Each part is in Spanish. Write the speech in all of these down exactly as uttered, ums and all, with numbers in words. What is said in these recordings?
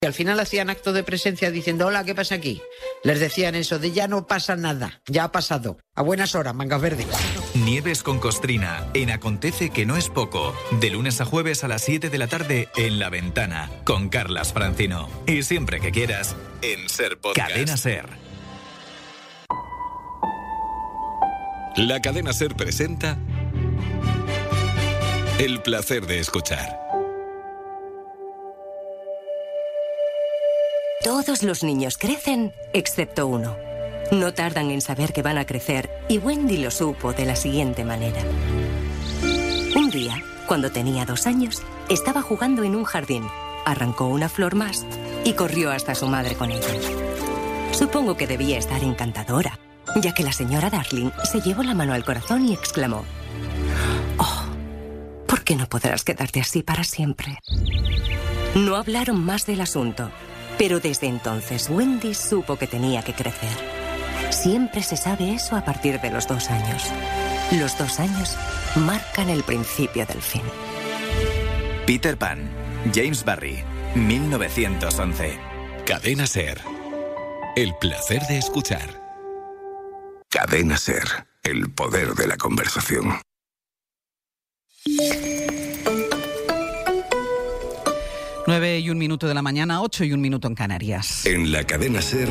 Y al final hacían acto de presencia diciendo, hola, ¿qué pasa aquí? Les decían eso de ya no pasa nada, ya ha pasado. A buenas horas, mangas verdes. Nieves con Costrina, en Acontece que no es poco. De lunes a jueves a las siete de la tarde en La Ventana, con Carlas Francino. Y siempre que quieras, en Ser Podcast. Cadena Ser. La Cadena Ser presenta El placer de escuchar. Todos los niños crecen, excepto uno. No tardan en saber que van a crecer, y Wendy lo supo de la siguiente manera. Un día, cuando tenía dos años, estaba jugando en un jardín, arrancó una flor más y corrió hasta su madre con ella. Supongo que debía estar encantadora, ya que la señora Darling se llevó la mano al corazón y exclamó: «Oh, ¿por qué no podrás quedarte así para siempre?». No hablaron más del asunto. Pero desde entonces Wendy supo que tenía que crecer. Siempre se sabe eso a partir de los dos años. Los dos años marcan el principio del fin. Peter Pan, James Barrie, mil novecientos once. Cadena Ser. El placer de escuchar. Cadena Ser. El poder de la conversación. Nueve y un minuto de la mañana, ocho y un minuto en Canarias. En la Cadena Ser,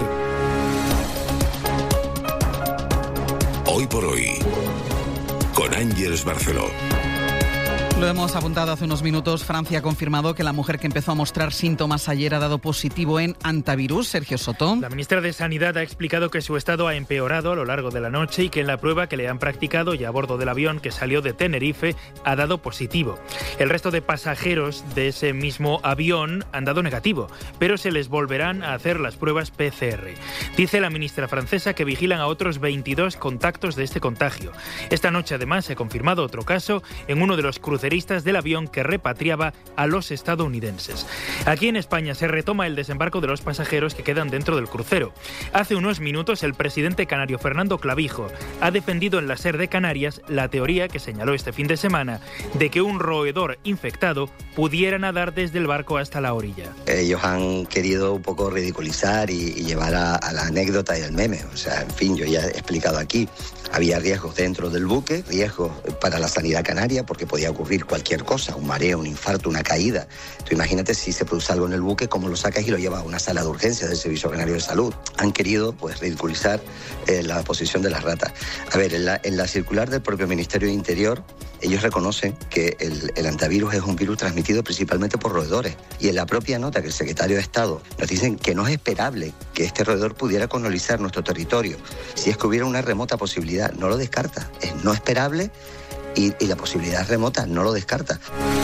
Hoy por Hoy, con Ángeles Barceló. Lo hemos apuntado hace unos minutos. Francia ha confirmado que la mujer que empezó a mostrar síntomas ayer ha dado positivo en antivirus. Sergio Soto. La ministra de Sanidad ha explicado que su estado ha empeorado a lo largo de la noche y que en la prueba que le han practicado y a bordo del avión que salió de Tenerife ha dado positivo. El resto de pasajeros de ese mismo avión han dado negativo, pero se les volverán a hacer las pruebas P C R. Dice la ministra francesa que vigilan a otros veintidós contactos de este contagio. Esta noche además se ha confirmado otro caso en uno de los cruceristas del avión que repatriaba a los estadounidenses. Aquí en España se retoma el desembarco de los pasajeros que quedan dentro del crucero. Hace unos minutos el presidente canario Fernando Clavijo ha defendido en la SER de Canarias la teoría que señaló este fin de semana de que un roedor infectado pudiera nadar desde el barco hasta la orilla. Ellos han querido un poco ridiculizar y, y llevar a, a la anécdota y al meme. O sea, en fin, yo ya he explicado aquí. Había riesgos dentro del buque, riesgos para la sanidad canaria, porque podía ocurrir cualquier cosa, un mareo, un infarto, una caída. Tú imagínate si se produce algo en el buque, cómo lo sacas y lo llevas a una sala de urgencias del Servicio Canario de Salud. Han querido pues ridiculizar eh, la posición de las ratas. A ver, en la, en la circular del propio Ministerio de Interior, ellos reconocen que el, el antivirus es un virus transmitido principalmente por roedores. Y en la propia nota que el secretario de Estado nos dicen que no es esperable que este roedor pudiera colonizar nuestro territorio. Si es que hubiera una remota posibilidad, no lo descarta. Es no esperable y, y la posibilidad remota no lo descarta.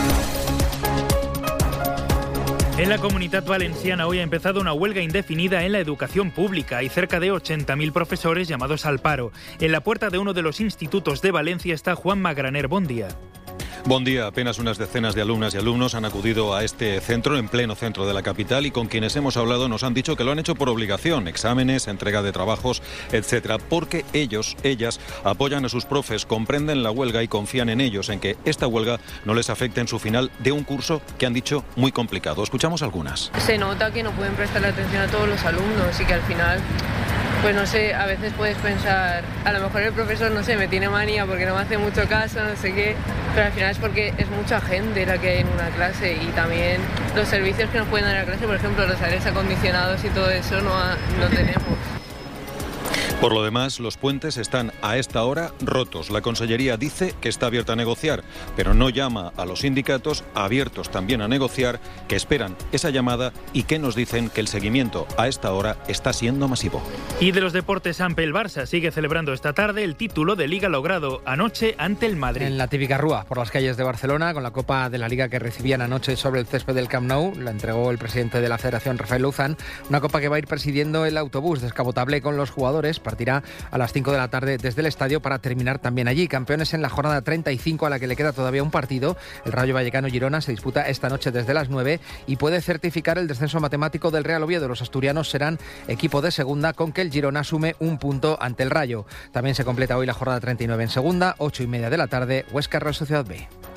En la Comunidad Valenciana hoy ha empezado una huelga indefinida en la educación pública. Hay cerca de ochenta mil profesores llamados al paro. En la puerta de uno de los institutos de Valencia está Juan Magraner. Buen día. Buen día. Apenas unas decenas de alumnas y alumnos han acudido a este centro, en pleno centro de la capital, y con quienes hemos hablado nos han dicho que lo han hecho por obligación, exámenes, entrega de trabajos, etcétera, porque ellos, ellas, apoyan a sus profes, comprenden la huelga y confían en ellos, en que esta huelga no les afecte en su final de un curso que han dicho muy complicado. Escuchamos algunas. Se nota que no pueden prestarle atención a todos los alumnos y que al final, pues no sé, a veces puedes pensar, a lo mejor el profesor, no sé, me tiene manía porque no me hace mucho caso, no sé qué, pero al final es porque es mucha gente la que hay en una clase y también los servicios que nos pueden dar en la clase, por ejemplo, los aires acondicionados y todo eso no, ha, no tenemos. Por lo demás, los puentes están a esta hora rotos. La Consellería dice que está abierta a negociar, pero no llama a los sindicatos, abiertos también a negociar, que esperan esa llamada y que nos dicen que el seguimiento a esta hora está siendo masivo. Y de los deportes, Ampe, el Barça sigue celebrando esta tarde el título de Liga logrado anoche ante el Madrid. En la típica rúa por las calles de Barcelona, con la Copa de la Liga que recibían anoche sobre el césped del Camp Nou, la entregó el presidente de la Federación, Rafael Louzán, una copa que va a ir presidiendo el autobús descapotable con los jugadores. Partirá a las cinco de la tarde desde el estadio para terminar también allí. Campeones en la jornada treinta y cinco, a la que le queda todavía un partido. El Rayo Vallecano-Girona se disputa esta noche desde las nueve y puede certificar el descenso matemático del Real Oviedo. Los asturianos serán equipo de segunda, con que el Girona sume un punto ante el Rayo. También se completa hoy la jornada treinta y nueve en segunda, ocho y media de la tarde, Huesca Real Sociedad B.